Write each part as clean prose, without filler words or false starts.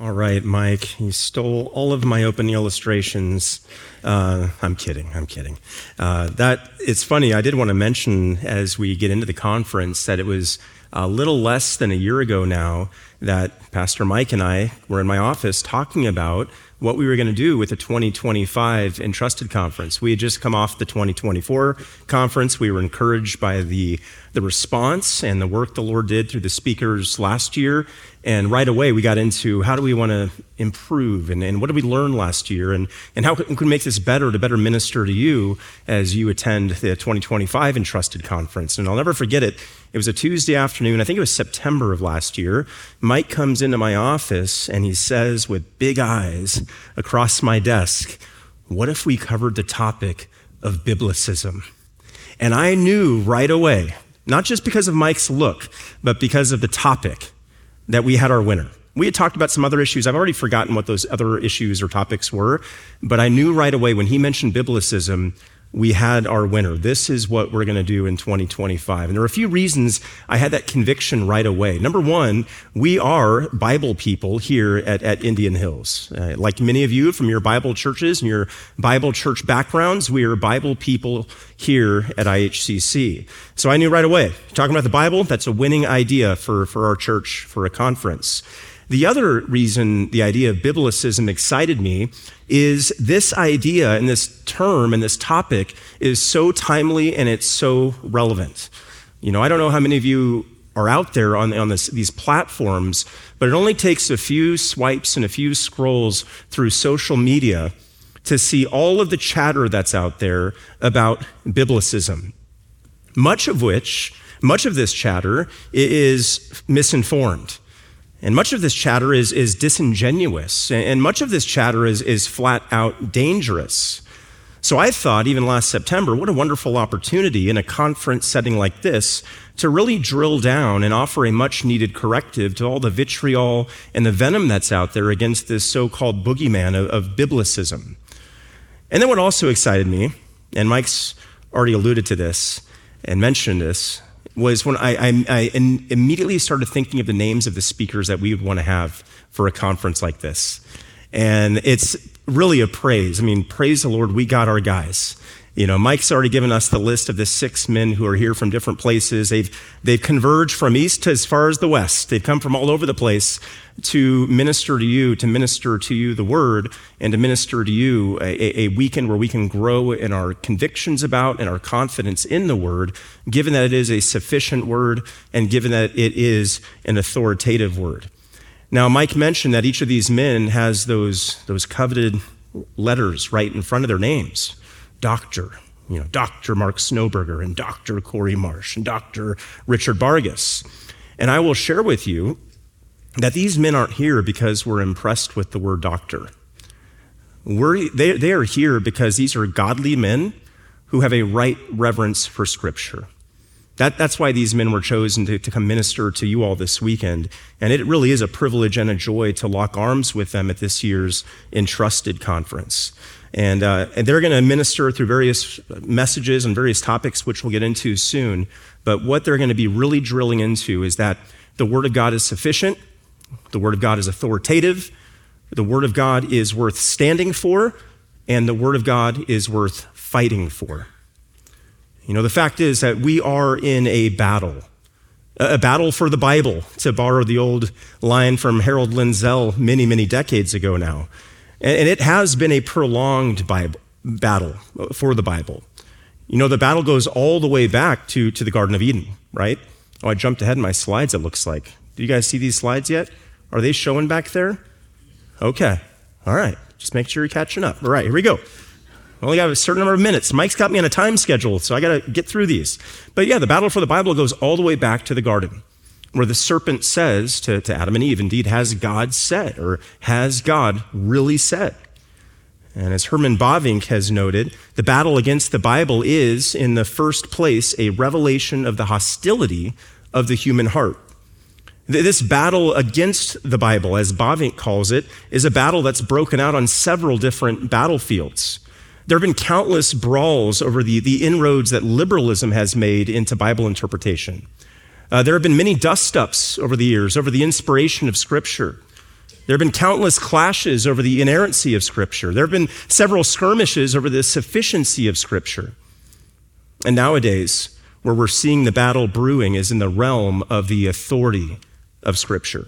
All right, Mike, you stole all of my opening illustrations. I'm kidding. It's funny, I did want to mention as we get into the conference that it was a little less than a year ago now that Pastor Mike and I were in my office talking about what we were going to do with the 2025 Entrusted Conference. We had just come off the 2024 conference. We were encouraged by the response and the work the Lord did through the speakers last year. And right away, we got into how do we want to improve and what did we learn last year and how can we make this better to better minister to you as you attend the 2025 Entrusted Conference. And I'll never forget it. It was a Tuesday afternoon, I think it was September of last year. Mike comes into my office and he says with big eyes across my desk, what if we covered the topic of biblicism? And I knew right away, not just because of Mike's look, but because of the topic, that we had our winner. We had talked about some other issues. I've already forgotten what those other issues or topics were, but I knew right away when he mentioned biblicism, we had our winner. This is what we're going to do in 2025. And there are a few reasons I had that conviction right away. Number one, we are Bible people here at Indian Hills. Like many of you from your Bible churches and your Bible church backgrounds, we are Bible people here at IHCC. So I knew right away, talking about the Bible, that's a winning idea for our church for a conference. The other reason the idea of biblicism excited me is this idea and this term and this topic is so timely and it's so relevant. You know, I don't know how many of you are out there on these platforms, but it only takes a few swipes and a few scrolls through social media to see all of the chatter that's out there about biblicism. Much of this chatter is misinformed. And much of this chatter is disingenuous, and much of this chatter is flat out dangerous. So I thought, even last September, what a wonderful opportunity in a conference setting like this to really drill down and offer a much needed corrective to all the vitriol and the venom that's out there against this so-called boogeyman of biblicism. And then what also excited me, and Mike's already alluded to this and mentioned this, was when I immediately started thinking of the names of the speakers that we would want to have for a conference like this. And it's really a praise. I mean, praise the Lord, we got our guys. You know, Mike's already given us the list of the 6 men who are here from different places. They've converged from east to as far as the west. They've come from all over the place to minister to you the word, and to minister to you a weekend where we can grow in our convictions about and our confidence in the word, given that it is a sufficient word and given that it is an authoritative word. Now, Mike mentioned that each of these men has those coveted letters right in front of their names. Dr. Mark Snowberger and Dr. Corey Marsh and Dr. Richard Vargas. And I will share with you that these men aren't here because we're impressed with the word doctor. They are here because these are godly men who have a right reverence for Scripture. That's why these men were chosen to come minister to you all this weekend. And it really is a privilege and a joy to lock arms with them at this year's Entrusted Conference. And they're going to minister through various messages and various topics, which we'll get into soon. But what they're going to be really drilling into is that the Word of God is sufficient, the Word of God is authoritative, the Word of God is worth standing for, and the Word of God is worth fighting for. You know, the fact is that we are in a battle for the Bible, to borrow the old line from Harold Lindsell many, many decades ago now. And it has been a prolonged battle for the Bible. You know, the battle goes all the way back to the Garden of Eden, right? Oh, I jumped ahead in my slides, it looks like. Do you guys see these slides yet? Are they showing back there? Okay. All right. Just make sure you're catching up. All right, here we go. We only got a certain number of minutes. Mike's got me on a time schedule, so I got to get through these. But yeah, the battle for the Bible goes all the way back to the garden, where the serpent says to Adam and Eve, indeed, has God said, or has God really said? And as Herman Bavinck has noted, the battle against the Bible is, in the first place, a revelation of the hostility of the human heart. This battle against the Bible, as Bavinck calls it, is a battle that's broken out on several different battlefields. There have been countless brawls over the inroads that liberalism has made into Bible interpretation. There have been many dust-ups over the years over the inspiration of Scripture. There have been countless clashes over the inerrancy of Scripture. There have been several skirmishes over the sufficiency of Scripture. And nowadays, where we're seeing the battle brewing is in the realm of the authority of Scripture.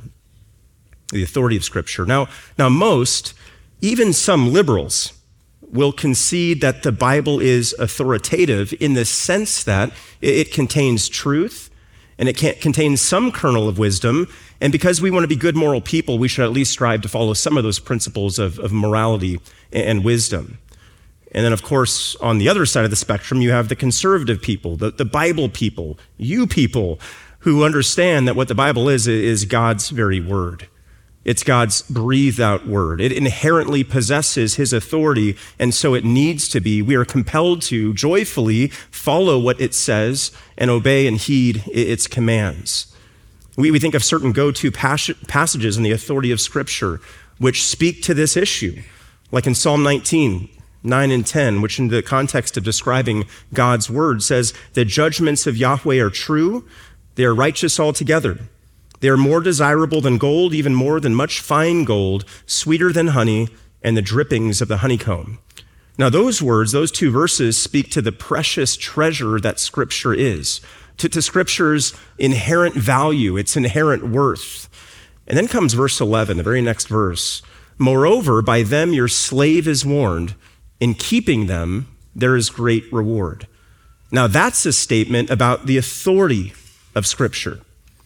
The authority of Scripture. Now most, even some liberals, will concede that the Bible is authoritative in the sense that it contains truth and it contains some kernel of wisdom. And because we want to be good moral people, we should at least strive to follow some of those principles of morality and wisdom. And then, of course, on the other side of the spectrum, you have the conservative people, the Bible people, you people who understand that what the Bible is God's very word. It's God's breathed out word. It inherently possesses his authority, and so it needs to be. We are compelled to joyfully follow what it says and obey and heed its commands. We think of certain go-to passages in the authority of Scripture which speak to this issue, like in Psalm 19, 9 and 10, which in the context of describing God's word says, "The judgments of Yahweh are true, they are righteous altogether. They are more desirable than gold, even more than much fine gold, sweeter than honey and the drippings of the honeycomb." Now those words, those two verses speak to the precious treasure that Scripture is, to Scripture's inherent value, its inherent worth. And then comes verse 11, the very next verse. "Moreover, by them your slave is warned. In keeping them, there is great reward." Now that's a statement about the authority of Scripture.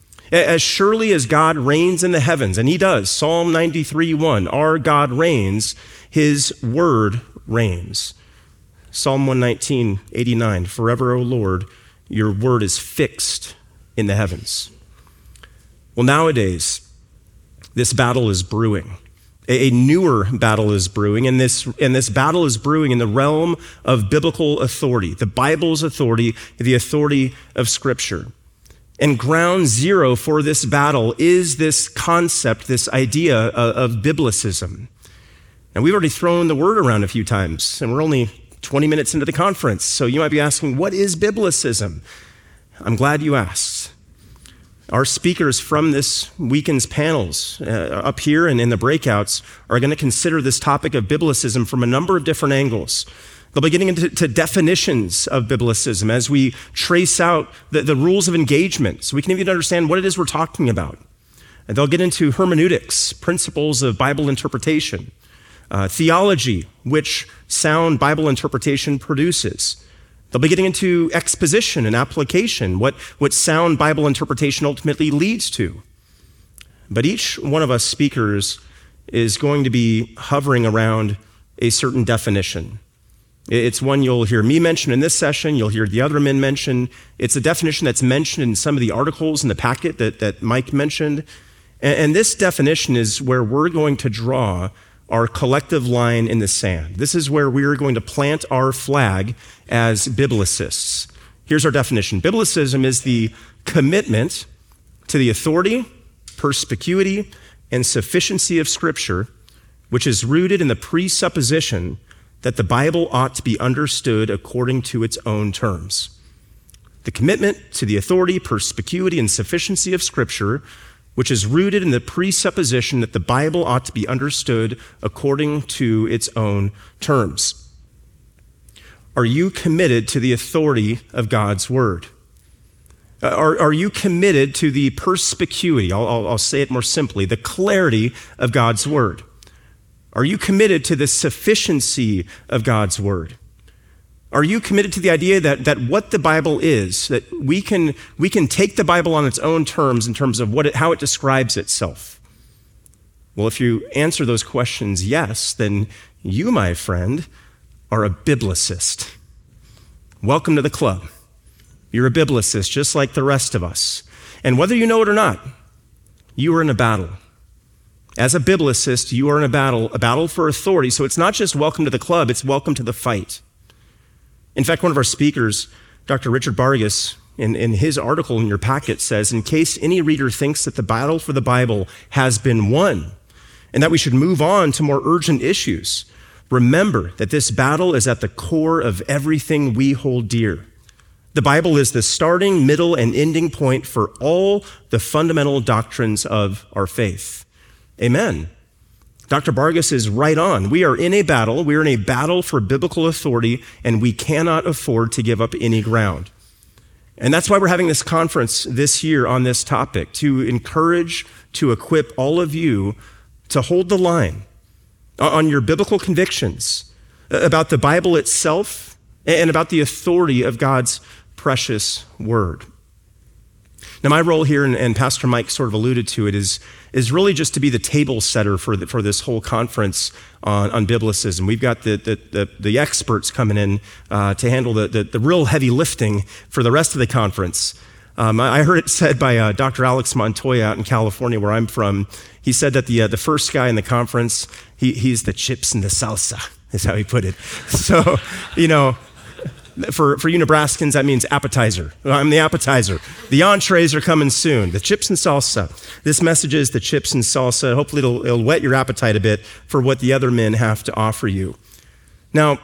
As surely as God reigns in the heavens, and he does, Psalm 93:1, our God reigns, his word reigns. Psalm 119:89, "Forever, O Lord, your word is fixed in the heavens." Well, nowadays, this battle is brewing. A newer battle is brewing, and this battle is brewing in the realm of biblical authority, the Bible's authority, the authority of Scripture. And ground zero for this battle is this concept, this idea of biblicism. Now, we've already thrown the word around a few times, and we're only 20 minutes into the conference, so you might be asking, what is biblicism? I'm glad you asked. Our speakers from this weekend's panels up here and in the breakouts are going to consider this topic of biblicism from a number of different angles. They'll be getting into definitions of biblicism as we trace out the rules of engagement so we can even understand what it is we're talking about. And they'll get into hermeneutics, principles of Bible interpretation, theology, which sound Bible interpretation produces. They'll be getting into exposition and application, what sound Bible interpretation ultimately leads to. But each one of us speakers is going to be hovering around a certain definition. It's one you'll hear me mention in this session, you'll hear the other men mention. It's a definition that's mentioned in some of the articles in the packet that Mike mentioned. And this definition is where we're going to draw our collective line in the sand. This is where we're going to plant our flag as biblicists. Here's our definition. Biblicism is the commitment to the authority, perspicuity, and sufficiency of Scripture, which is rooted in the presupposition that the Bible ought to be understood according to its own terms. The commitment to the authority, perspicuity, and sufficiency of Scripture, which is rooted in the presupposition that the Bible ought to be understood according to its own terms. Are you committed to the authority of God's word? Are you committed to the perspicuity? I'll say it more simply, the clarity of God's word. Are you committed to the sufficiency of God's word? Are you committed to the idea that what the Bible is, that we can take the Bible on its own terms in terms of how it describes itself? Well, if you answer those questions yes, then you, my friend, are a biblicist. Welcome to the club. You're a biblicist just like the rest of us. And whether you know it or not, you are in a battle. As a biblicist, you are in a battle for authority. So it's not just welcome to the club, it's welcome to the fight. In fact, one of our speakers, Dr. Richard Vargas, in his article in your packet says, in case any reader thinks that the battle for the Bible has been won and that we should move on to more urgent issues, remember that this battle is at the core of everything we hold dear. The Bible is the starting, middle, and ending point for all the fundamental doctrines of our faith. Amen. Dr. Vargas is right on. We are in a battle. We are in a battle for biblical authority, and we cannot afford to give up any ground. And that's why we're having this conference this year on this topic, to encourage, to equip all of you to hold the line on your biblical convictions about the Bible itself and about the authority of God's precious word. Now, my role here, and Pastor Mike sort of alluded to it, is really just to be the table setter for this whole conference on biblicism. We've got the experts coming in to handle the real heavy lifting for the rest of the conference. I heard it said by Dr. Alex Montoya out in California, where I'm from. He said that the first guy in the conference, he's the chips and the salsa, is how he put it. So, for you Nebraskans, that means appetizer. I'm the appetizer. The entrees are coming soon. The chips and salsa. This message is the chips and salsa. Hopefully it'll whet your appetite a bit for what the other men have to offer you. Now,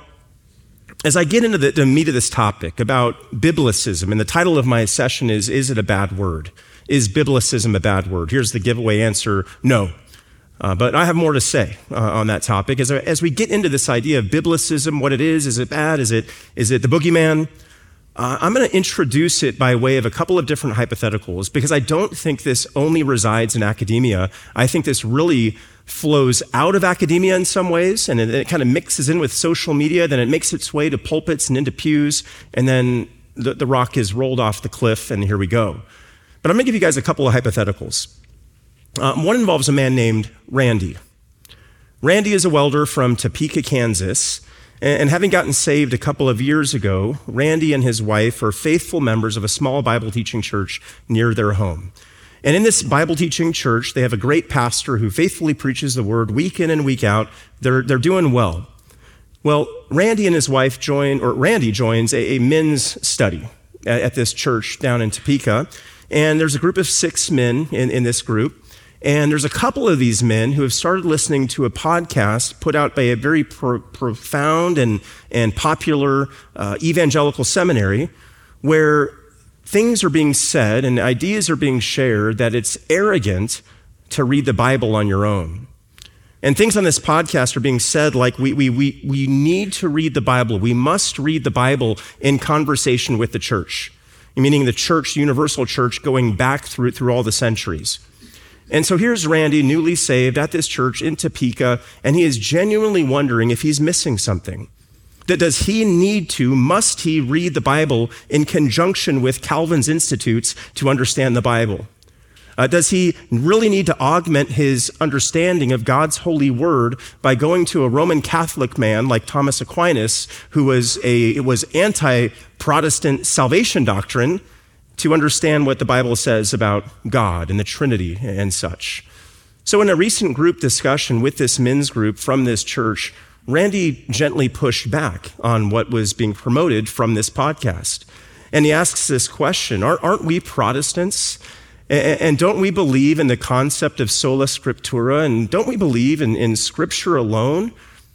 as I get into the meat of this topic about biblicism, and the title of my session is it a bad word? Is biblicism a bad word? Here's the giveaway answer, no. But I have more to say on that topic. As we get into this idea of biblicism, what it is it bad? Is it the boogeyman? I'm going to introduce it by way of a couple of different hypotheticals, because I don't think this only resides in academia. I think this really flows out of academia in some ways, and it kind of mixes in with social media, then it makes its way to pulpits and into pews, and then the rock is rolled off the cliff, and here we go. But I'm going to give you guys a couple of hypotheticals. One involves a man named Randy. Randy is a welder from Topeka, Kansas, and having gotten saved a couple of years ago, Randy and his wife are faithful members of a small Bible teaching church near their home. And in this Bible teaching church, they have a great pastor who faithfully preaches the word week in and week out. They're doing well. Well, Randy and his wife Randy joins a men's study at this church down in Topeka. And there's a group of 6 men in this group. And there's a couple of these men who have started listening to a podcast put out by a very profound and popular evangelical seminary, where things are being said and ideas are being shared that it's arrogant to read the Bible on your own. And things on this podcast are being said like we need to read the Bible. We must read the Bible in conversation with the church, meaning the church, universal church, going back through all the centuries. And so here's Randy, newly saved at this church in Topeka, and he is genuinely wondering if he's missing something. Must he read the Bible in conjunction with Calvin's Institutes to understand the Bible? Does he really need to augment his understanding of God's holy word by going to a Roman Catholic man like Thomas Aquinas, who was anti-Protestant salvation doctrine, to understand what the Bible says about God and the Trinity and such? So in a recent group discussion with this men's group from this church, Randy gently pushed back on what was being promoted from this podcast. And he asks this question: aren't we Protestants? And don't we believe in the concept of sola scriptura? And don't we believe in Scripture alone?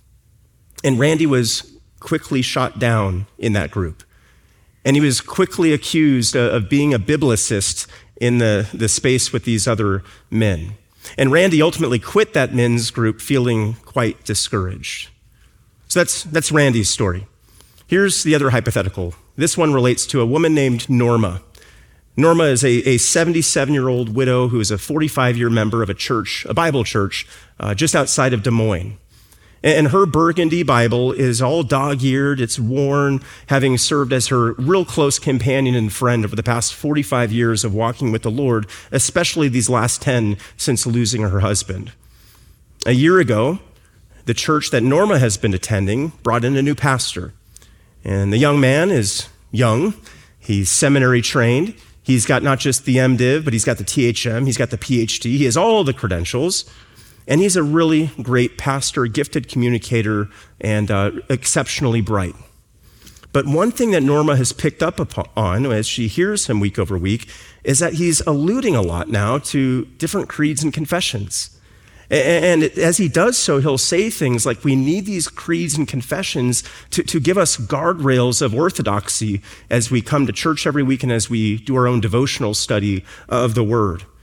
And Randy was quickly shot down in that group. And he was quickly accused of being a biblicist in the space with these other men. And Randy ultimately quit that men's group feeling quite discouraged. So that's Randy's story. Here's the other hypothetical. This one relates to a woman named Norma. Norma is a 77-year-old widow who is a 45-year member of a Bible church just outside of Des Moines. And her burgundy Bible is all dog-eared, it's worn, having served as her real close companion and friend over the past 45 years of walking with the Lord, especially these last 10 since losing her husband. A year ago, the church that Norma has been attending brought in a new pastor. And the young man is young, he's seminary trained, he's got not just the MDiv, but he's got the THM, he's got the PhD, he has all the credentials. And he's a really great pastor, gifted communicator, and exceptionally bright. But one thing that Norma has picked up on as she hears him week over week is that he's alluding a lot now to different creeds and confessions. And as he does so, he'll say things like, we need these creeds and confessions to give us guardrails of orthodoxy as we come to church every week and as we do our own devotional study of the Word.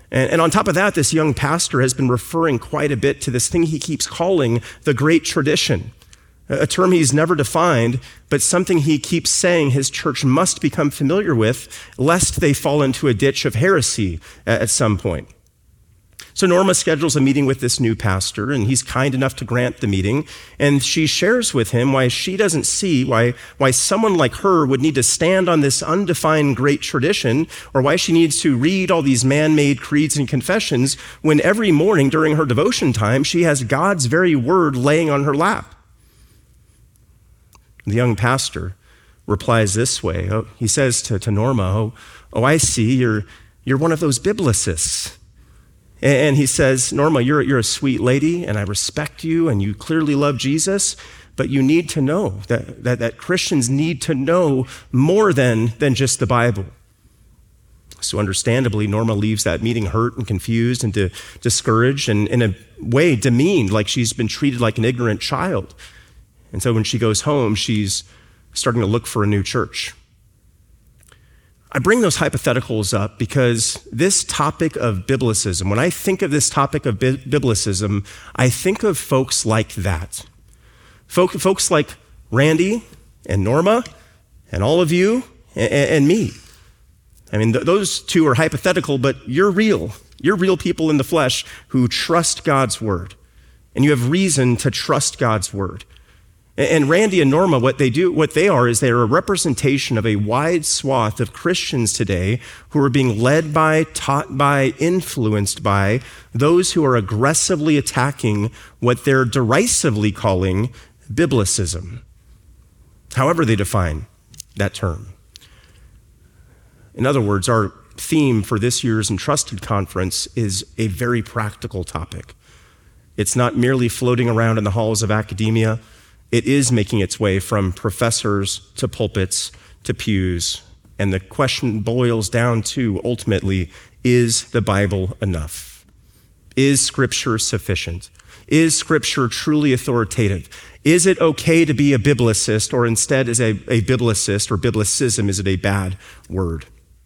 And on top of that, this young pastor has been referring quite a bit to this thing he keeps calling the Great Tradition, a term he's never defined, but something he keeps saying his church must become familiar with, lest they fall into a ditch of heresy at some point. So Norma schedules a meeting with this new pastor, and he's kind enough to grant the meeting, and she shares with him why she doesn't see why someone like her would need to stand on this undefined great tradition, or why she needs to read all these man-made creeds and confessions when every morning during her devotion time, she has God's very word laying on her lap. The young pastor replies this way. He says to Norma, oh, I see, you're one of those biblicists. And he says, Norma, you're a sweet lady, and I respect you, and you clearly love Jesus, but you need to know that Christians need to know more than just the Bible. So understandably, Norma leaves that meeting hurt and confused and discouraged and in a way demeaned, like she's been treated like an ignorant child. And so when she goes home, she's starting to look for a new church. I bring those hypotheticals up because this topic of biblicism, when I think of this topic of biblicism, I think of folks like that. Folks like Randy and Norma and all of you and me. I mean, those two are hypothetical, but you're real. You're real people in the flesh who trust God's word. And you have reason to trust God's word. And Randy and Norma, what they are is they're a representation of a wide swath of Christians today who are being led by, taught by, influenced by those who are aggressively attacking what they're derisively calling biblicism, however they define that term. In other words, our theme for this year's Entrusted Conference is a very practical topic. It's not merely floating around in the halls of academia. It is making its way from professors to pulpits to pews. And the question boils down to, ultimately, is the Bible enough? Is Scripture sufficient? Is Scripture truly authoritative? Is it okay to be a biblicist, or instead is a biblicist or biblicism, is it a bad word?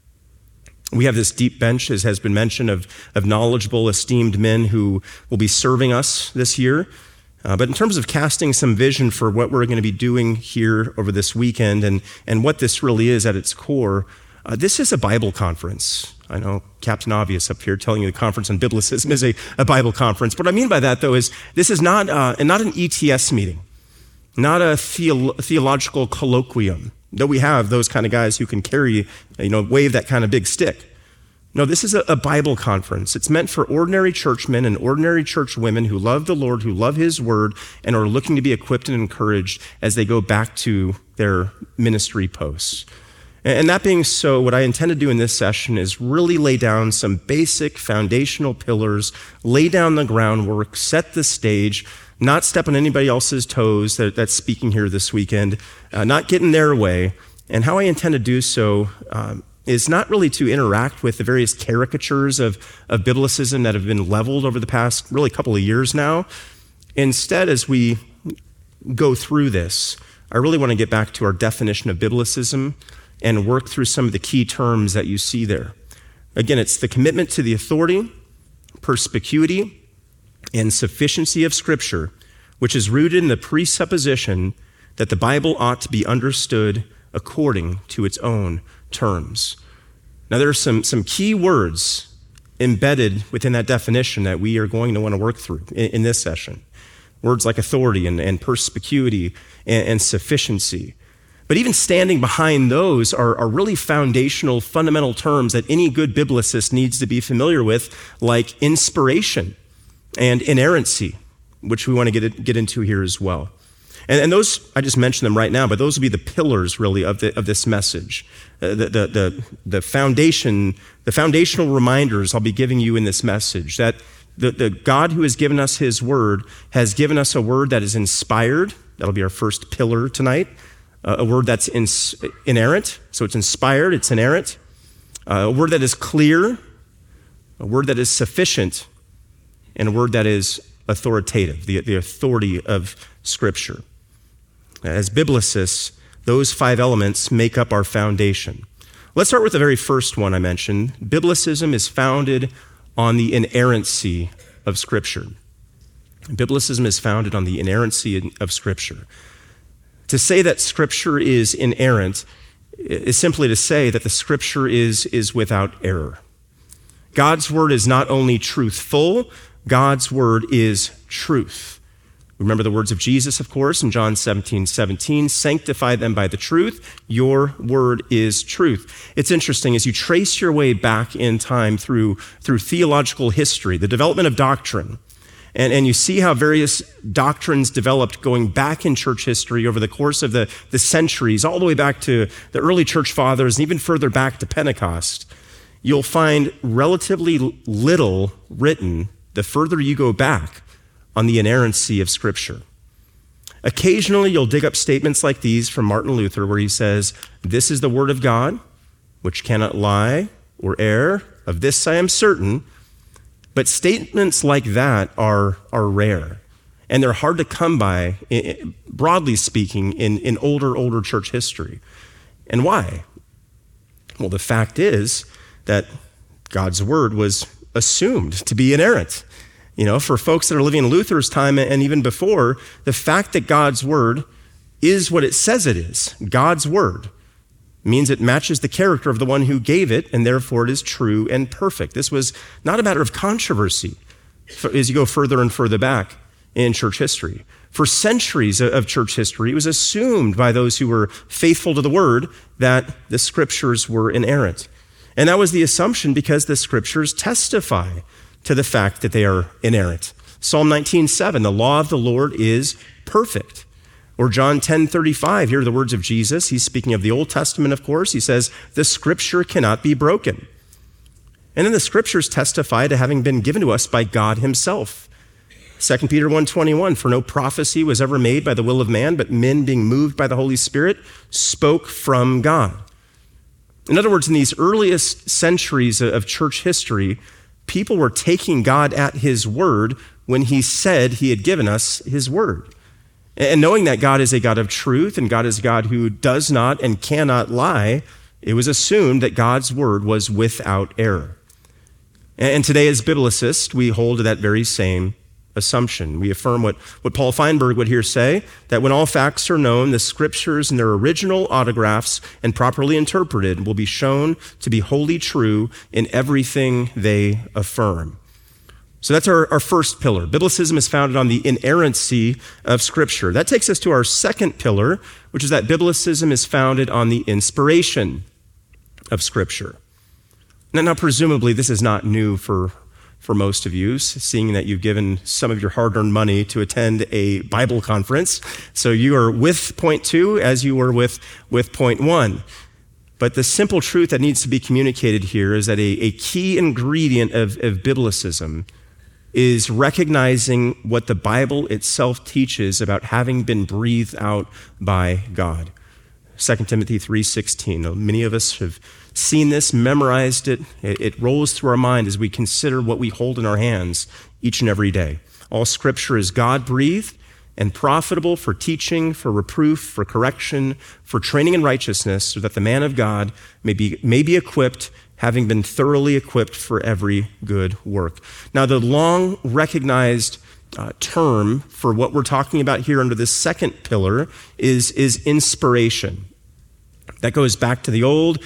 We have this deep bench, as has been mentioned, of knowledgeable, esteemed men who will be serving us this year. But in terms of casting some vision for what we're going to be doing here over this weekend and what this really is at its core, this is a Bible conference. I know Captain Obvious up here telling you the conference on biblicism is a Bible conference. What I mean by that, though, is this is not an ETS meeting, not a theological colloquium, though we have those kind of guys who can carry, wave that kind of big stick. No, this is a Bible conference. It's meant for ordinary churchmen and ordinary church women who love the Lord, who love his word, and are looking to be equipped and encouraged as they go back to their ministry posts. And that being so, what I intend to do in this session is really lay down some basic foundational pillars, lay down the groundwork, set the stage, not step on anybody else's toes that's speaking here this weekend, not get in their way. And how I intend to do so is not really to interact with the various caricatures of biblicism that have been leveled over the past really couple of years now. Instead, as we go through this, I really want to get back to our definition of biblicism and work through some of the key terms that you see there. Again, it's the commitment to the authority, perspicuity, and sufficiency of Scripture, which is rooted in the presupposition that the Bible ought to be understood according to its own terms. Now, there are some key words embedded within that definition that we are going to want to work through in this session. Words like authority and perspicuity and sufficiency. But even standing behind those are really foundational, fundamental terms that any good biblicist needs to be familiar with, like inspiration and inerrancy, which we want to get into here as well. And those, I just mentioned them right now, but those will be the pillars, really, of this message. The foundational reminders I'll be giving you in this message, that the God who has given us his word has given us a word that is inspired. That'll be our first pillar tonight. A word that's inerrant, so it's inspired, it's inerrant. A word that is clear, a word that is sufficient, and a word that is authoritative, the authority of Scripture. As biblicists, those 5 elements make up our foundation. Let's start with the very first one I mentioned. Biblicism is founded on the inerrancy of Scripture. Biblicism is founded on the inerrancy of Scripture. To say that Scripture is inerrant is simply to say that the Scripture is without error. God's word is not only truthful, God's word is truth. Remember the words of Jesus, of course, in John 17:17, sanctify them by the truth. Your word is truth. It's interesting, as you trace your way back in time through theological history, the development of doctrine, and you see how various doctrines developed going back in church history over the course of the centuries, all the way back to the early church fathers and even further back to Pentecost, you'll find relatively little written the further you go back on the inerrancy of Scripture. Occasionally, you'll dig up statements like these from Martin Luther, where he says, "This is the word of God, which cannot lie or err. Of this I am certain." But statements like that are rare, and they're hard to come by, broadly speaking, in older church history. And why? Well, the fact is that God's word was assumed to be inerrant. For folks that are living in Luther's time and even before, the fact that God's word is what it says it is, God's word, means it matches the character of the one who gave it, and therefore it is true and perfect. This was not a matter of controversy as you go further and further back in church history. For centuries of church history, it was assumed by those who were faithful to the word that the Scriptures were inerrant. And that was the assumption because the Scriptures testify to the fact that they are inerrant. Psalm 19:7, the law of the Lord is perfect. Or John 10:35, here are the words of Jesus. He's speaking of the Old Testament, of course. He says, the Scripture cannot be broken. And then the Scriptures testify to having been given to us by God himself. 2 Peter 1:21, for no prophecy was ever made by the will of man, but men being moved by the Holy Spirit spoke from God. In other words, in these earliest centuries of church history, people were taking God at his word when he said he had given us his word. And knowing that God is a God of truth and God is a God who does not and cannot lie, it was assumed that God's word was without error. And today as biblicists, we hold to that very same assumption. We affirm what Paul Feinberg would here say, that when all facts are known, the Scriptures in their original autographs and properly interpreted will be shown to be wholly true in everything they affirm. So that's our first pillar. Biblicism is founded on the inerrancy of Scripture. That takes us to our second pillar, which is that Biblicism is founded on the inspiration of Scripture. Now presumably, this is not new for most of you, seeing that you've given some of your hard-earned money to attend a Bible conference. So you are with point 2 as you were with point 1. But the simple truth that needs to be communicated here is that a key ingredient of Biblicism is recognizing what the Bible itself teaches about having been breathed out by God. 2 Timothy 3:16. Many of us have seen this, memorized it. It rolls through our mind as we consider what we hold in our hands each and every day. All Scripture is God-breathed and profitable for teaching, for reproof, for correction, for training in righteousness, so that the man of God may be equipped, having been thoroughly equipped for every good work. Now, the long recognized term for what we're talking about here under this second pillar is inspiration. That goes back to the old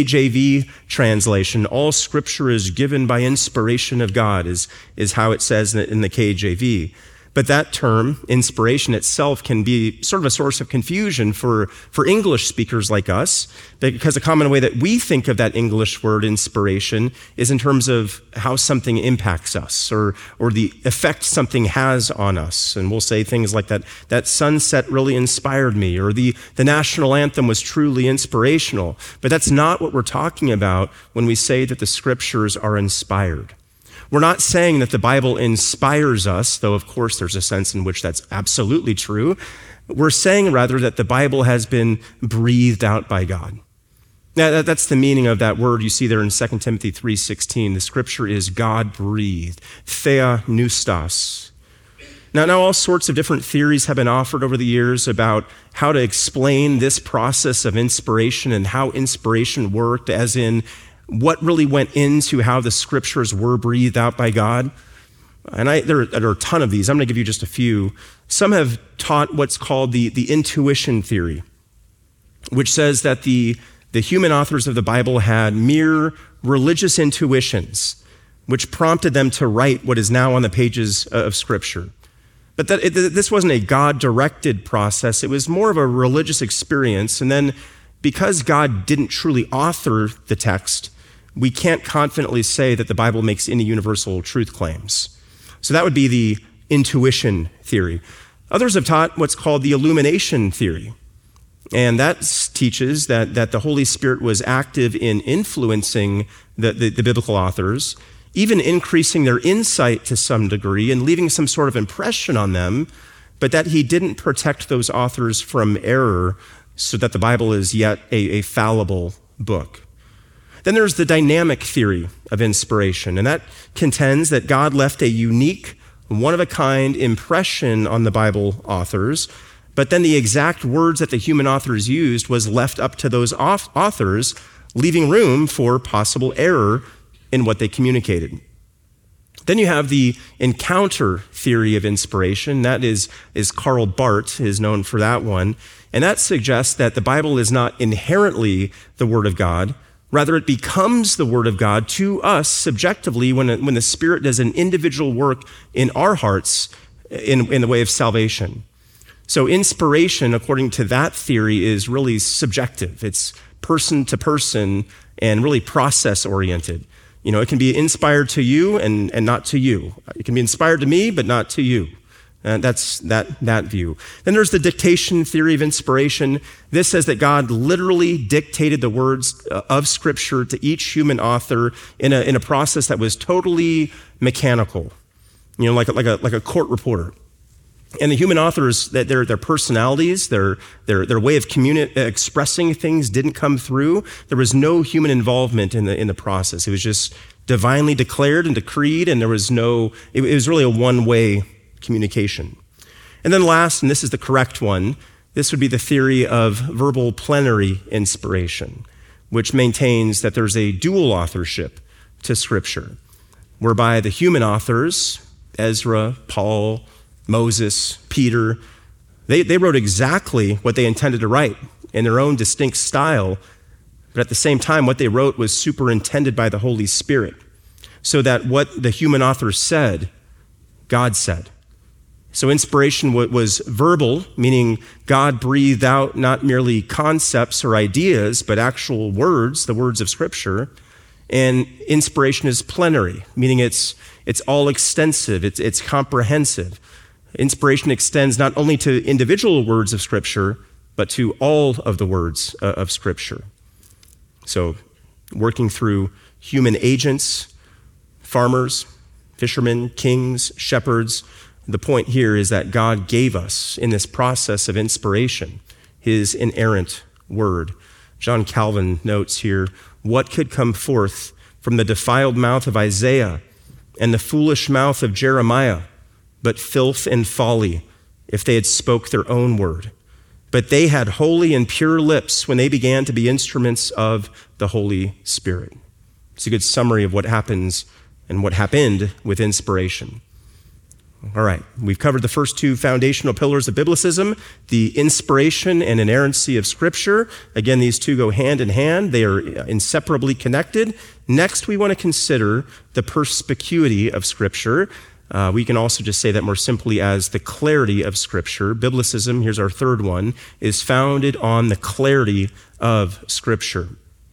KJV translation. All Scripture is given by inspiration of God is how it says in the KJV. But that term, inspiration itself, can be sort of a source of confusion for English speakers like us, because a common way that we think of that English word inspiration is in terms of how something impacts us or the effect something has on us. And we'll say things like that sunset really inspired me, or the national anthem was truly inspirational. But that's not what we're talking about when we say that the Scriptures are inspired. We're not saying that the Bible inspires us, though of course there's a sense in which that's absolutely true. We're saying rather that the Bible has been breathed out by God. Now, that's the meaning of that word you see there in 2 Timothy 3:16. The Scripture is God-breathed, theopneustos. Now all sorts of different theories have been offered over the years about how to explain this process of inspiration and how inspiration worked, as in, what really went into how the scriptures were breathed out by God. And there are a ton of these. I'm going to give you just a few. Some have taught what's called the intuition theory, which says that the human authors of the Bible had mere religious intuitions, which prompted them to write what is now on the pages of Scripture. But this wasn't a God-directed process. It was more of a religious experience. And then because God didn't truly author the text, we can't confidently say that the Bible makes any universal truth claims. So that would be the intuition theory. Others have taught what's called the illumination theory. And that teaches that the Holy Spirit was active in influencing the biblical authors, even increasing their insight to some degree and leaving some sort of impression on them, but that he didn't protect those authors from error so that the Bible is yet a fallible book. Then there's the dynamic theory of inspiration, and that contends that God left a unique, one-of-a-kind impression on the Bible authors, but then the exact words that the human authors used was left up to those authors, leaving room for possible error in what they communicated. Then you have the encounter theory of inspiration. That is Karl Barth is known for that one. And that suggests that the Bible is not inherently the Word of God. Rather, it becomes the Word of God to us subjectively when the Spirit does an individual work in our hearts in the way of salvation. So inspiration, according to that theory, is really subjective. It's person to person and really process-oriented. You know, it can be inspired to you and not to you. It can be inspired to me, but not to you. And that's that view. Then there's the dictation theory of inspiration. This says that God literally dictated the words of Scripture to each human author in a process that was totally mechanical, you know, like a court reporter. And the human authors, that their personalities, their way of expressing things didn't come through. There was no human involvement in the process. It was just divinely declared and decreed, and there was it was really a one-way communication. And then last, and this is the correct one, this would be the theory of verbal plenary inspiration, which maintains that there's a dual authorship to Scripture, whereby the human authors, Ezra, Paul, Moses, Peter, they wrote exactly what they intended to write in their own distinct style, but at the same time, what they wrote was superintended by the Holy Spirit, so that what the human author said, God said. So inspiration was verbal, meaning God breathed out not merely concepts or ideas, but actual words, the words of Scripture. And inspiration is plenary, meaning it's all extensive, it's comprehensive. Inspiration extends not only to individual words of Scripture, but to all of the words of Scripture. So working through human agents, farmers, fishermen, kings, shepherds, the point here is that God gave us in this process of inspiration his inerrant word. John Calvin notes here, what could come forth from the defiled mouth of Isaiah and the foolish mouth of Jeremiah but filth and folly if they had spoke their own word? But they had holy and pure lips when they began to be instruments of the Holy Spirit. It's a good summary of what happens and what happened with inspiration. All right, we've covered the first two foundational pillars of biblicism, the inspiration and inerrancy of Scripture. Again, these two go hand in hand. They are inseparably connected. Next, we want to consider the perspicuity of Scripture. We can also just say that more simply as the clarity of Scripture. Biblicism, here's our third one, is founded on the clarity of Scripture.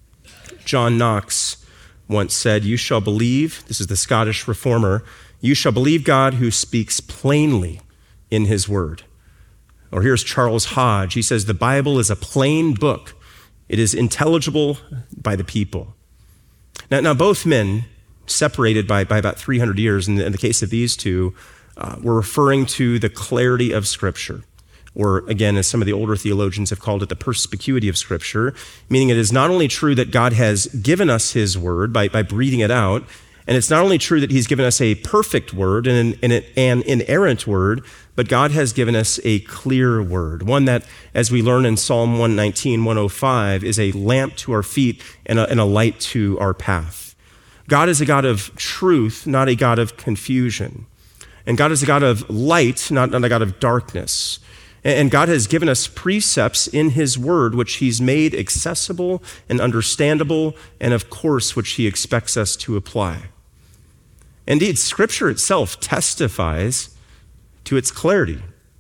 John Knox once said, "You shall believe," this is the Scottish reformer, "you shall believe God who speaks plainly in his word." Or here's Charles Hodge. He says, "The Bible is a plain book. It is intelligible by the people." Now both men, separated by about 300 years, in the case of these two, were referring to the clarity of Scripture. Or again, as some of the older theologians have called it, the perspicuity of Scripture, meaning it is not only true that God has given us his word by breathing it out, And it's not only true that he's given us a perfect word and an inerrant word, but God has given us a clear word, one that, as we learn in Psalm 119, 105, is a lamp to our feet and a light to our path. God is a God of truth, not a God of confusion. And God is a God of light, not a God of darkness. And God has given us precepts in his word, which he's made accessible and understandable, and of course, which he expects us to apply. Indeed, Scripture itself testifies to its clarity.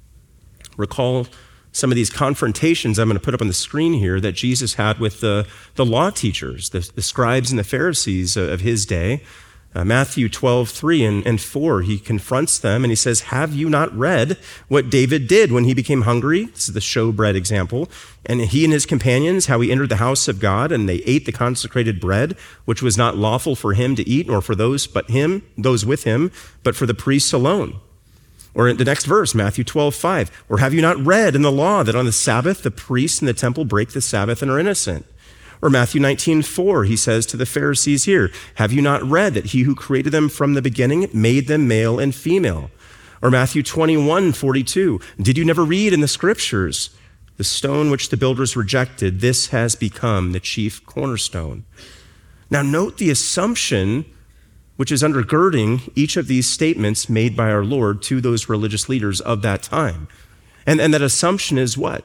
Recall some of these confrontations I'm going to put up on the screen here that Jesus had with the law teachers, the scribes and the Pharisees of his day. Matthew 12:3 and 4, he confronts them and he says, have you not read what David did when he became hungry? This is the showbread example. And he and his companions, how he entered the house of God and they ate the consecrated bread, which was not lawful for him to eat, nor for those with him, but for the priests alone. Or in the next verse, Matthew 12:5, or have you not read in the law that on the Sabbath the priests in the temple break the Sabbath and are innocent? Or Matthew 19:4, he says to the Pharisees here, have you not read that he who created them from the beginning made them male and female? Or Matthew 21:42, did you never read in the scriptures, the stone which the builders rejected, this has become the chief cornerstone? Now note the assumption which is undergirding each of these statements made by our Lord to those religious leaders of that time. And that assumption is what?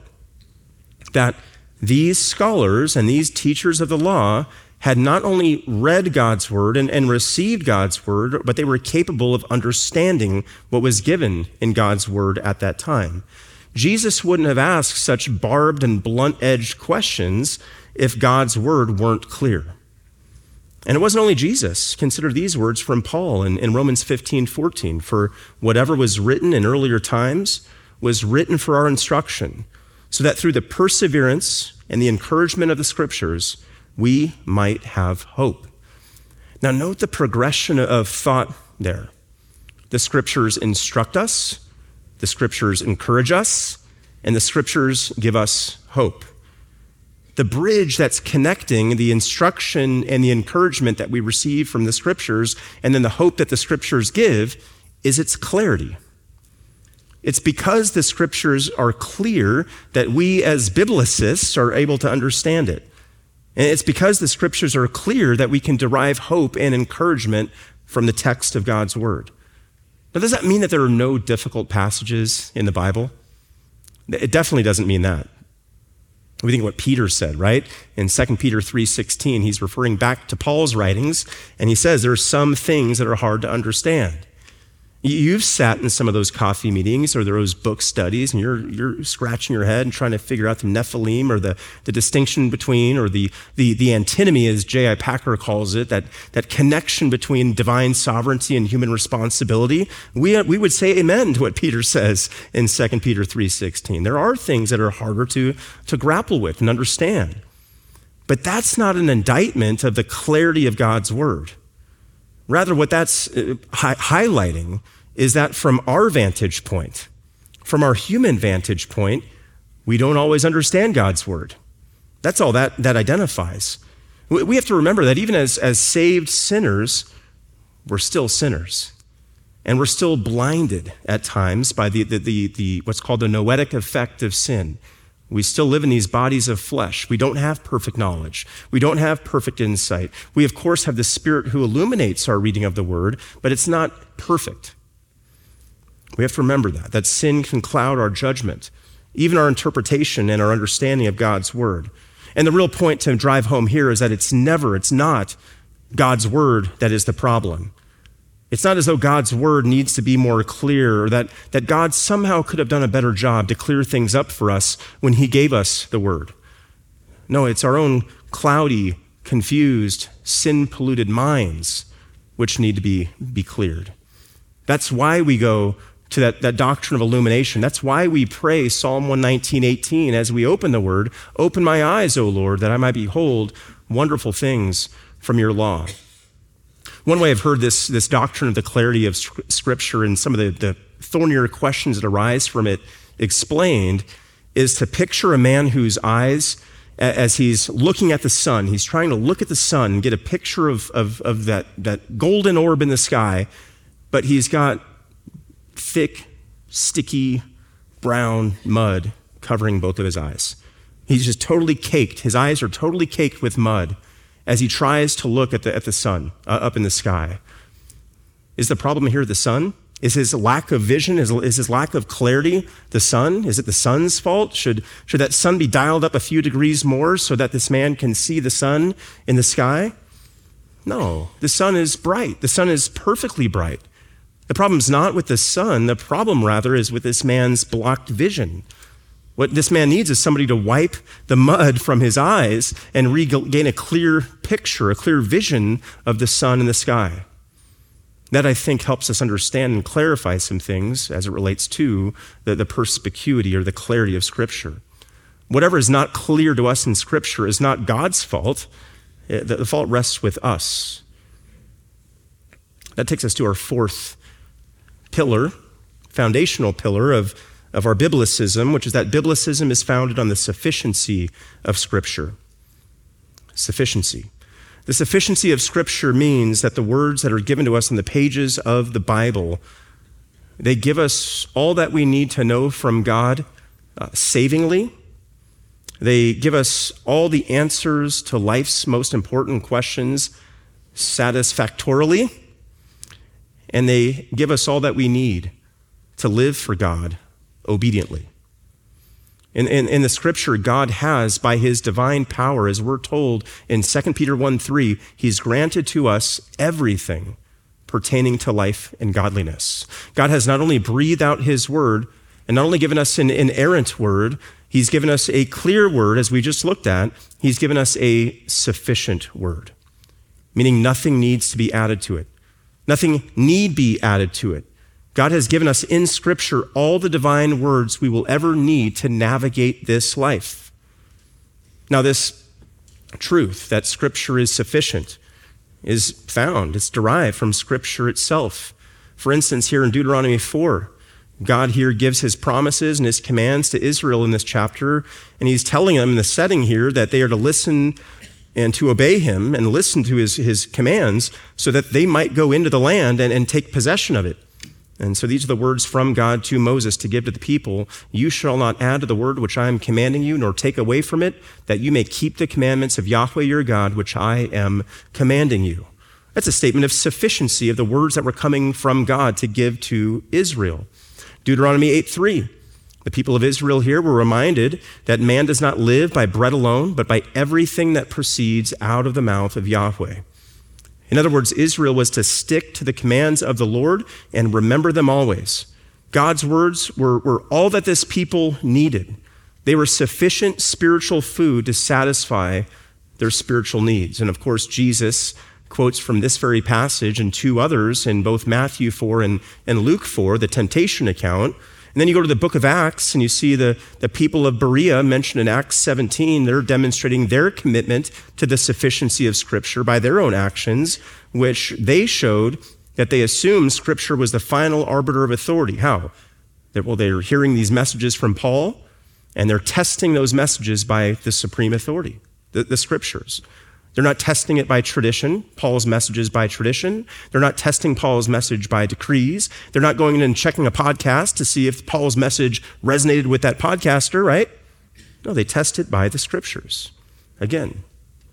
That these scholars and these teachers of the law had not only read God's word and received God's word, but they were capable of understanding what was given in God's word at that time. Jesus wouldn't have asked such barbed and blunt-edged questions if God's word weren't clear. And it wasn't only Jesus. Consider these words from Paul in Romans 15:14. For whatever was written in earlier times was written for our instruction, so that through the perseverance and the encouragement of the scriptures, we might have hope. Now note the progression of thought there. The scriptures instruct us, the scriptures encourage us, and the scriptures give us hope. The bridge that's connecting the instruction and the encouragement that we receive from the scriptures and then the hope that the scriptures give is its clarity. It's because the scriptures are clear that we as biblicists are able to understand it. And it's because the scriptures are clear that we can derive hope and encouragement from the text of God's word. Now, does that mean that there are no difficult passages in the Bible? It definitely doesn't mean that. We think of what Peter said, right? In 2 Peter 3:16, he's referring back to Paul's writings, and he says there are some things that are hard to understand. You've sat in some of those coffee meetings or those book studies, and you're scratching your head and trying to figure out the Nephilim or the distinction between, or the antinomy, as J.I. Packer calls it, that connection between divine sovereignty and human responsibility. We would say amen to what Peter says in 2 Peter 3:16. There are things that are harder to grapple with and understand. But that's not an indictment of the clarity of God's word. Rather, what that's highlighting is that from our vantage point, from our human vantage point, we don't always understand God's word. That's all that identifies. We have to remember that even as saved sinners, we're still sinners. And we're still blinded at times by the what's called the noetic effect of sin. We still live in these bodies of flesh. We don't have perfect knowledge. We don't have perfect insight. We, of course, have the Spirit who illuminates our reading of the Word, but it's not perfect. We have to remember that sin can cloud our judgment, even our interpretation and our understanding of God's Word. And the real point to drive home here is that it's not God's Word that is the problem. It's not as though God's word needs to be more clear, or that God somehow could have done a better job to clear things up for us when he gave us the word. No, it's our own cloudy, confused, sin-polluted minds which need to be cleared. That's why we go to that doctrine of illumination. That's why we pray Psalm 119:18 as we open the word, open my eyes, O Lord, that I might behold wonderful things from your law. One way I've heard this doctrine of the clarity of Scripture and some of the thornier questions that arise from it explained is to picture a man whose eyes as he's looking at the sun. He's trying to look at the sun and get a picture of that golden orb in the sky, but he's got thick, sticky, brown mud covering both of his eyes. He's just totally caked. His eyes are totally caked with mud as he tries to look at the sun up in the sky. Is the problem here the sun? Is his lack of vision, is his lack of clarity the sun? Is it the sun's fault? Should that sun be dialed up a few degrees more so that this man can see the sun in the sky? No, the sun is bright. The sun is perfectly bright. The problem's not with the sun. The problem, rather, is with this man's blocked vision. What this man needs is somebody to wipe the mud from his eyes and regain a clear picture, a clear vision of the sun in the sky. That, I think, helps us understand and clarify some things as it relates to the perspicuity or the clarity of Scripture. Whatever is not clear to us in Scripture is not God's fault. The fault rests with us. That takes us to our fourth pillar, foundational pillar of our Biblicism, which is that Biblicism is founded on the sufficiency of Scripture. Sufficiency. The sufficiency of Scripture means that the words that are given to us in the pages of the Bible, they give us all that we need to know from God savingly. They give us all the answers to life's most important questions satisfactorily. And they give us all that we need to live for God obediently. In the Scripture, God has, by his divine power, as we're told in 2 Peter 1:3, he's granted to us everything pertaining to life and godliness. God has not only breathed out his word and not only given us an inerrant word, he's given us a clear word, as we just looked at. He's given us a sufficient word, meaning nothing needs to be added to it. Nothing need be added to it. God has given us in Scripture all the divine words we will ever need to navigate this life. Now, this truth that Scripture is sufficient is found, it's derived from Scripture itself. For instance, here in Deuteronomy 4, God here gives his promises and his commands to Israel in this chapter, and he's telling them in the setting here that they are to listen and to obey him and listen to his commands so that they might go into the land and take possession of it. And so these are the words from God to Moses to give to the people. You shall not add to the word which I am commanding you, nor take away from it, that you may keep the commandments of Yahweh your God, which I am commanding you. That's a statement of sufficiency of the words that were coming from God to give to Israel. Deuteronomy 8:3. The people of Israel here were reminded that man does not live by bread alone, but by everything that proceeds out of the mouth of Yahweh. In other words, Israel was to stick to the commands of the Lord and remember them always. God's words were all that this people needed. They were sufficient spiritual food to satisfy their spiritual needs. And of course, Jesus quotes from this very passage and two others in both Matthew 4 and Luke 4, the temptation account. And then you go to the book of Acts and you see the people of Berea mentioned in Acts 17. They're demonstrating their commitment to the sufficiency of Scripture by their own actions, which they showed that they assumed Scripture was the final arbiter of authority. How? Well, they're hearing these messages from Paul, and they're testing those messages by the supreme authority, the Scriptures. They're not testing it by tradition, Paul's messages by tradition. They're not testing Paul's message by decrees. They're not going in and checking a podcast to see if Paul's message resonated with that podcaster, right? No, they test it by the Scriptures. Again,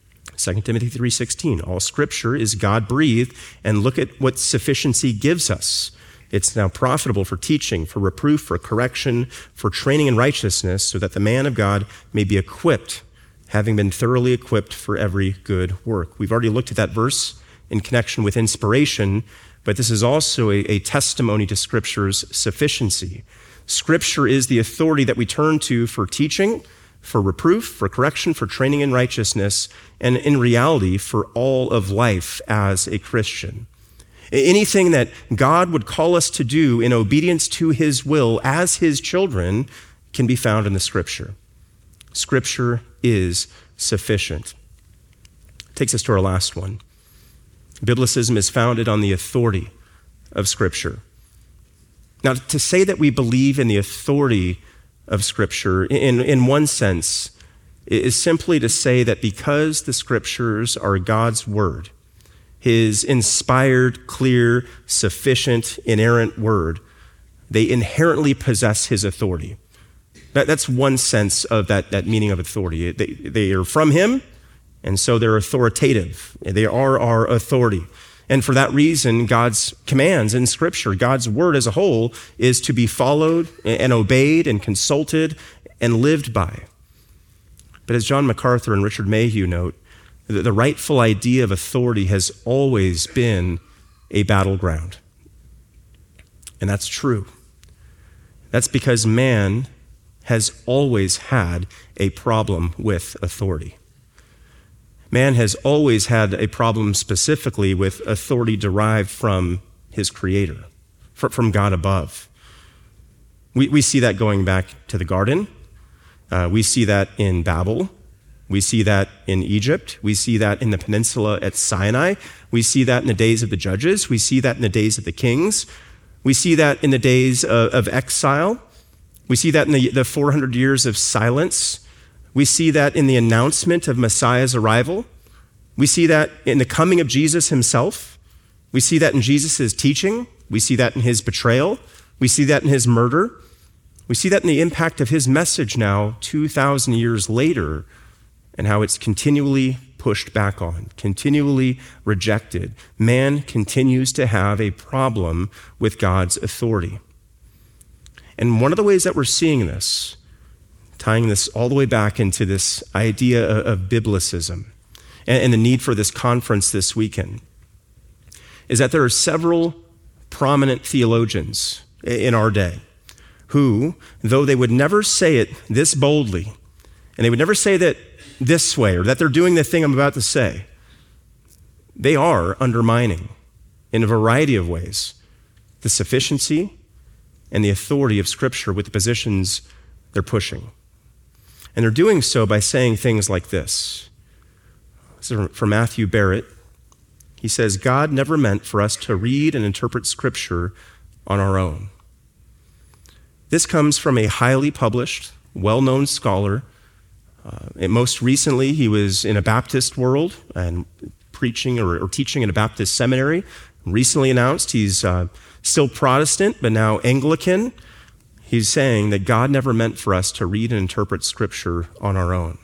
2 Timothy 3:16, all Scripture is God-breathed, and look at what sufficiency gives us. It's now profitable for teaching, for reproof, for correction, for training in righteousness, so that the man of God may be equipped, having been thoroughly equipped for every good work. We've already looked at that verse in connection with inspiration, but this is also a testimony to Scripture's sufficiency. Scripture is the authority that we turn to for teaching, for reproof, for correction, for training in righteousness, and in reality, for all of life as a Christian. Anything that God would call us to do in obedience to his will as his children can be found in the Scripture. Scripture is sufficient. Takes us to our last one. Biblicism is founded on the authority of Scripture. Now, to say that we believe in the authority of Scripture, in one sense, is simply to say that because the scriptures are God's word, his inspired, clear, sufficient, inerrant word, they inherently possess his authority. That's one sense of that meaning of authority. They are from him, and so they're authoritative. They are our authority. And for that reason, God's commands in Scripture, God's word as a whole, is to be followed and obeyed and consulted and lived by. But as John MacArthur and Richard Mayhew note, the rightful idea of authority has always been a battleground. And that's true. That's because man has always had a problem with authority. Man has always had a problem specifically with authority derived from his Creator, from God above. We see that going back to the garden. We see that in Babel. We see that in Egypt. We see that in the peninsula at Sinai. We see that in the days of the judges. We see that in the days of the kings. We see that in the days of exile. We see that in the 400 years of silence. We see that in the announcement of Messiah's arrival. We see that in the coming of Jesus himself. We see that in Jesus' teaching. We see that in his betrayal. We see that in his murder. We see that in the impact of his message now 2,000 years later, and how it's continually pushed back on, continually rejected. Man continues to have a problem with God's authority. And one of the ways that we're seeing this, tying this all the way back into this idea of biblicism and the need for this conference this weekend, is that there are several prominent theologians in our day who, though they would never say it this boldly, and they would never say that this way, or that they're doing the thing I'm about to say, they are undermining, in a variety of ways, the sufficiency and the authority of Scripture with the positions they're pushing. And they're doing so by saying things like this. This is from Matthew Barrett. He says, God never meant for us to read and interpret Scripture on our own. This comes from a highly published, well-known scholar. And most recently, he was in a Baptist world and preaching or teaching in a Baptist seminary. Recently announced he's still Protestant, but now Anglican. He's saying that God never meant for us to read and interpret Scripture on our own.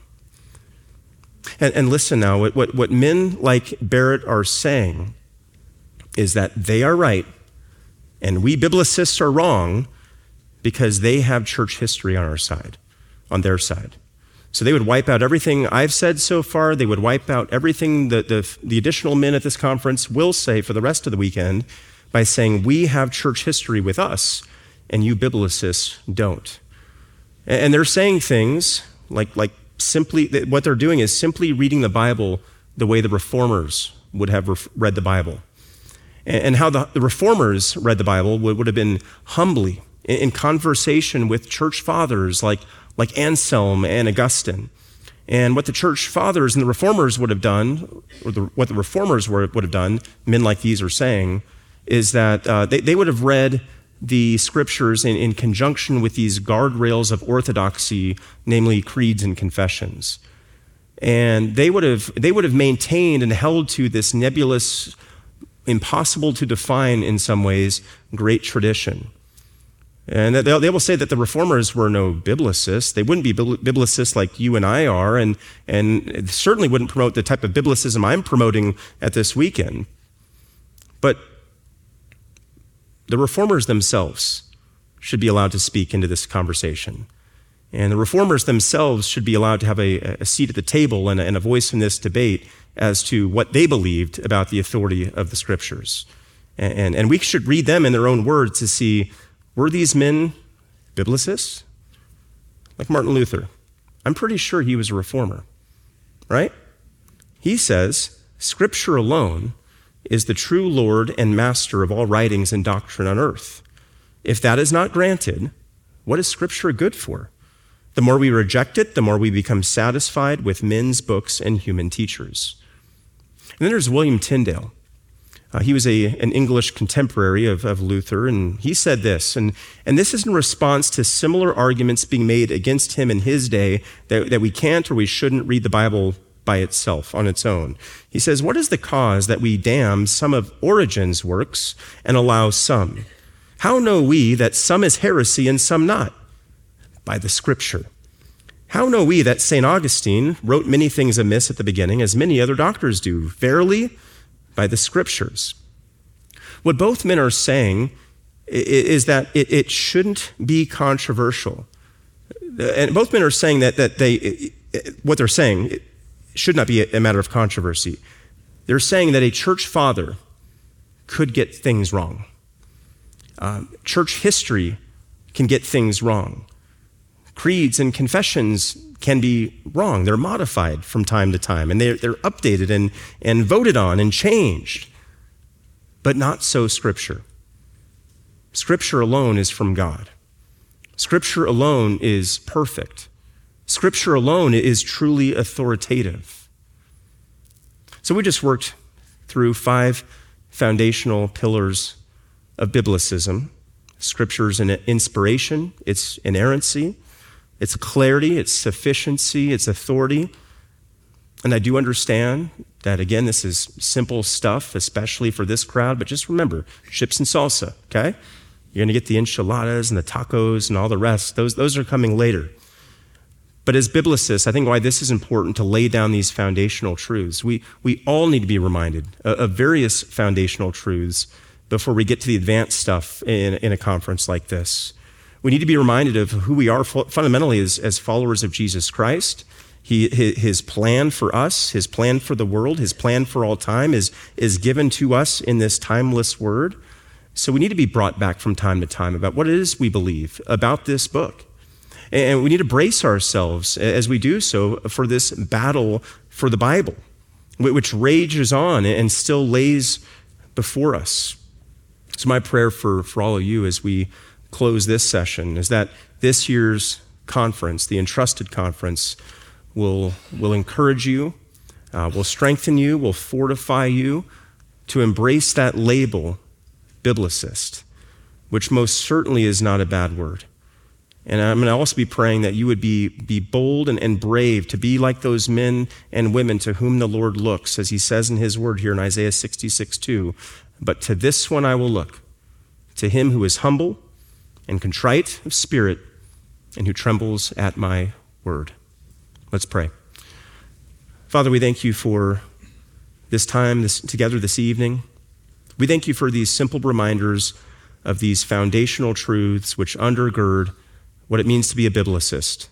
And listen now, what men like Barrett are saying is that they are right and we biblicists are wrong because they have church history on our side, on their side. So they would wipe out everything I've said so far. They would wipe out everything that the additional men at this conference will say for the rest of the weekend by saying we have church history with us and you biblicists don't. And they're saying things like simply, what they're doing is simply reading the Bible the way the reformers would have read the Bible. And how the reformers read the Bible would have been humbly in conversation with church fathers like Anselm and Augustine. And what the church fathers and the reformers would have done, or what the reformers would have done, men like these are saying, is that they would have read the Scriptures in conjunction with these guardrails of orthodoxy, namely creeds and confessions. And they would have maintained and held to this nebulous, impossible to define in some ways, great tradition. And they will say that the reformers were no biblicists. They wouldn't be biblicists like you and I are, and certainly wouldn't promote the type of biblicism I'm promoting at this weekend. But the reformers themselves should be allowed to speak into this conversation. And the reformers themselves should be allowed to have a seat at the table and a voice in this debate as to what they believed about the authority of the Scriptures. And we should read them in their own words to see, were these men biblicists? Like Martin Luther. I'm pretty sure he was a reformer, right? He says, Scripture alone is the true Lord and master of all writings and doctrine on earth. If that is not granted, what is Scripture good for? The more we reject it, the more we become satisfied with men's books and human teachers. And then there's William Tyndale. He was an English contemporary of Luther, and he said this, and this is in response to similar arguments being made against him in his day that we can't or we shouldn't read the Bible by itself, on its own. He says, "What is the cause that we damn some of Origen's works and allow some? How know we that some is heresy and some not? By the Scripture. How know we that St. Augustine wrote many things amiss at the beginning, as many other doctors do? Verily, by the Scriptures." What both men are saying is that it shouldn't be controversial. And both men are saying that what they're saying should not be a matter of controversy. They're saying that a church father could get things wrong. Church history can get things wrong. Creeds and confessions can be wrong. They're modified from time to time, and they're updated and voted on and changed. But not so Scripture. Scripture alone is from God. Scripture alone is perfect. Scripture alone is truly authoritative. So we just worked through 5 foundational pillars of biblicism. Scripture's inspiration, its inerrancy, its clarity, its sufficiency, its authority. And I do understand that, again, this is simple stuff, especially for this crowd, but just remember, chips and salsa, okay? You're going to get the enchiladas and the tacos and all the rest. Those are coming later. But as biblicists, I think why this is important to lay down these foundational truths. We all need to be reminded of various foundational truths before we get to the advanced stuff in a conference like this. We need to be reminded of who we are fundamentally as followers of Jesus Christ. His plan for us, his plan for the world, his plan for all time is given to us in this timeless word. So we need to be brought back from time to time about what it is we believe about this book. And we need to brace ourselves as we do so for this battle for the Bible, which rages on and still lays before us. So my prayer for all of you as we close this session is that this year's conference, the Entrusted Conference, will encourage you, will strengthen you, will fortify you to embrace that label, biblicist, which most certainly is not a bad word. And I'm going to also be praying that you would be bold and brave to be like those men and women to whom the Lord looks, as he says in his word here in Isaiah 66:2. But to this one I will look, to him who is humble and contrite of spirit and who trembles at my word. Let's pray. Father, we thank you for this time together this evening. We thank you for these simple reminders of these foundational truths which undergird what it means to be a biblicist.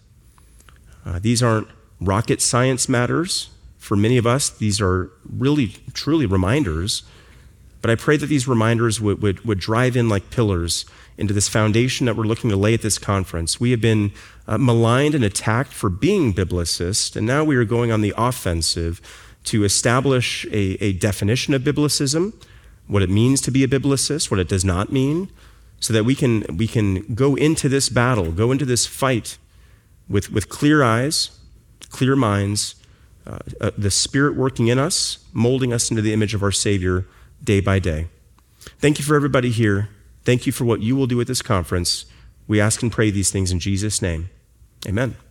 These aren't rocket science matters. For many of us, these are really, truly reminders. But I pray that these reminders would drive in like pillars into this foundation that we're looking to lay at this conference. We have been maligned and attacked for being biblicist, and now we are going on the offensive to establish a definition of biblicism, what it means to be a biblicist, what it does not mean, so that we can go into this battle, go into this fight with clear eyes, clear minds, the Spirit working in us, molding us into the image of our Savior day by day. Thank you for everybody here. Thank you for what you will do at this conference. We ask and pray these things in Jesus' name. Amen.